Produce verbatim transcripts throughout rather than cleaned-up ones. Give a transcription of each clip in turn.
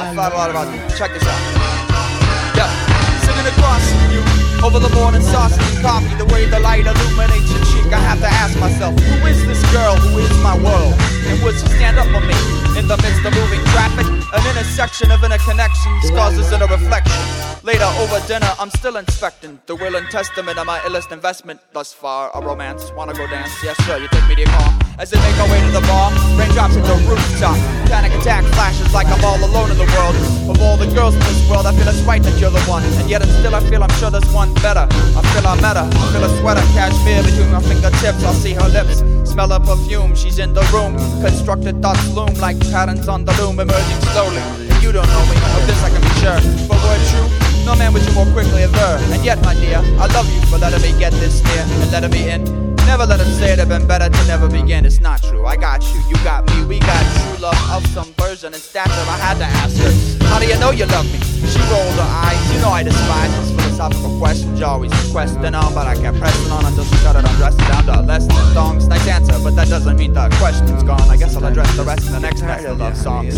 I thought a lot about this. Check this out. Yeah, sitting across from you over the morning sauce and coffee, the way the light illuminates your cheek, I have to ask myself, who is this girl who is my world? And would she stand up for me in the midst of moving traffic? An intersection of interconnections causes in a reflection. Later over dinner, I'm still inspecting the will and testament of my illest investment thus far. A romance, wanna go dance? Yes, sure, you take me to your car. As they make our way to the bar, raindrops at the rooftop. Panic attack flashes like I'm all alone in the world. Of all the girls in this world, I feel it's right that you're the one. And yet and still I feel I'm sure there's one better. I feel I met her, I feel a sweater, cashmere between my fingertips. I'll see her lips, smell her perfume, she's in the room. Constructed thoughts loom like patterns on the loom, emerging slowly. And you don't know me, of this I can be sure. But were it true, no man would you more quickly avert. And yet, my dear, I love you for letting me get this near and letting me in. Never let them say it'd been better to never begin. It's not true, I got you, you got me. We got true love of some version and stature. I had to ask her, how do you know you love me? She rolled her eyes, you know I despise this philosophical questions. You always questing on, but I kept pressing on until she started undressing down to less than thongs. Nice answer, but that doesn't mean the question's gone. I guess I'll address the rest in the next nest of love songs.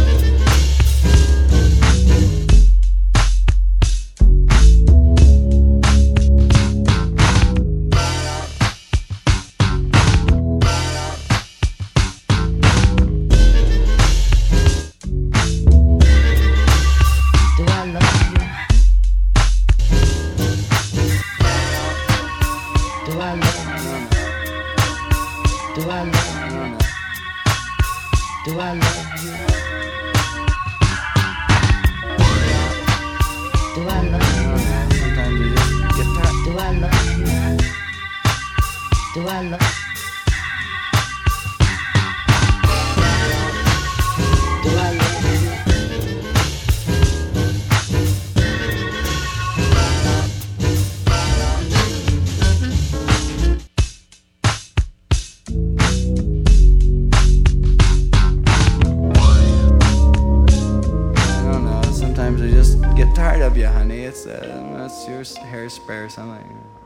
Do I love you? Do I love you? Do I love you? Sometimes you just get tired. Do I love you? Do I love you? Do I love you? Sometimes I just get tired of you, honey. It's uh, it's your hair spray or something.